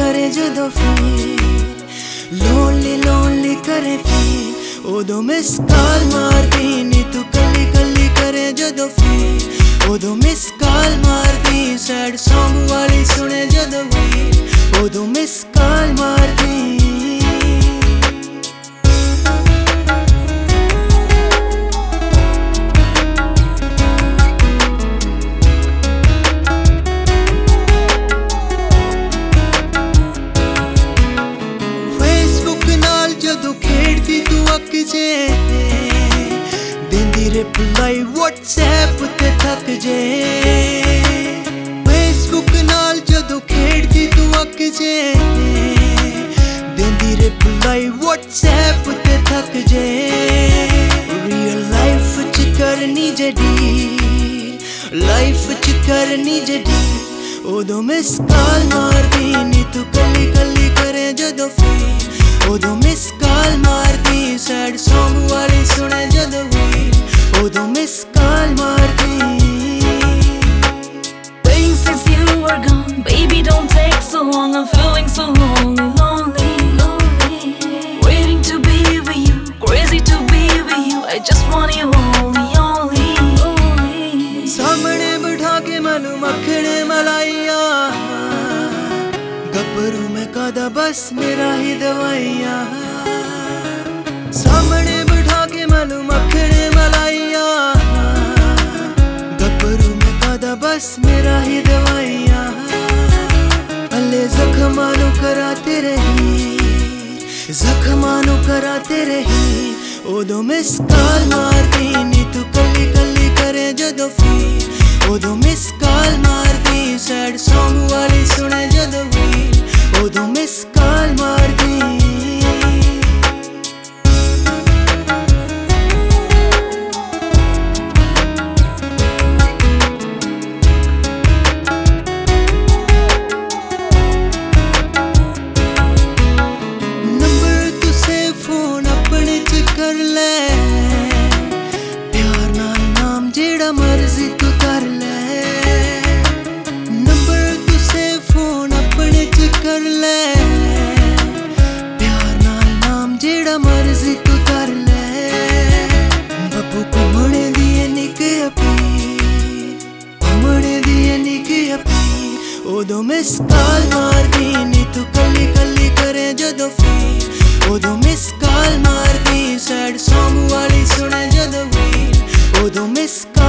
करे जदों feel, lonely lonely करे फील, उदों मिस कॉल मारदी नी तू कली कली करे जदों फील, उदों मिस कॉल मारदी सैड सॉन्ग वाली सुने जदों फील, उदों मिस कॉल मारदी। देंदी रिप्लाई व्हाट्सएप ते थक जे, फेसबुक नाल जदों खेड़दी तू अक जे, देंदी रिप्लाई व्हाट्सएप ते थक जे। रियल लाइफ च करनी जे डील, लाइफ च करनी जे डील, उदों मिस कॉल मारदी नी तू कली कली करे जदों फील, उदों मिस कॉल मारदी सैड सॉन्ग वाली सुने जदों फील, उदों मिस कॉल मारदी। Waiting since you were gone, baby don't take so long, I'm feeling so lonely, lonely, lonely. Waiting to be with you, crazy to be with you, I just want you only, only, only. सामने बिठा के मैनू मखने मलाइया, गब्बरू में कादा बस मेरा ही दवाइया, सामने बिठा के मैनू मखने मलाइया, गब्बरू में कादा बस मेरा ही दवाइया। अल्ले जख्मानू कराते रही, जख्मानू कराते रही, उदों मिस कॉल मारदी नी तू कली कली करे जदों फील, उदों मिस कॉल मारदी सैड सॉन्ग वाली सुने जदों फील, उदों मिस कॉल मारदी। कर ले प्यार नाल नाम जेड़ा मर्जी तू कर ले, नंबर तुसे फोन अपने च कर ले, प्यार नाल नाम जेड़ा मर्जी तू कर ले। बब्बू घुमने दी निक अपील, घुमने दी निक अपील, उदों मिस कॉल मारदी नी तू कली कली करे जदों फील, उदों मिस कॉल मारदी सैड सॉन्ग वाली सुने जदों फील, उदों मिस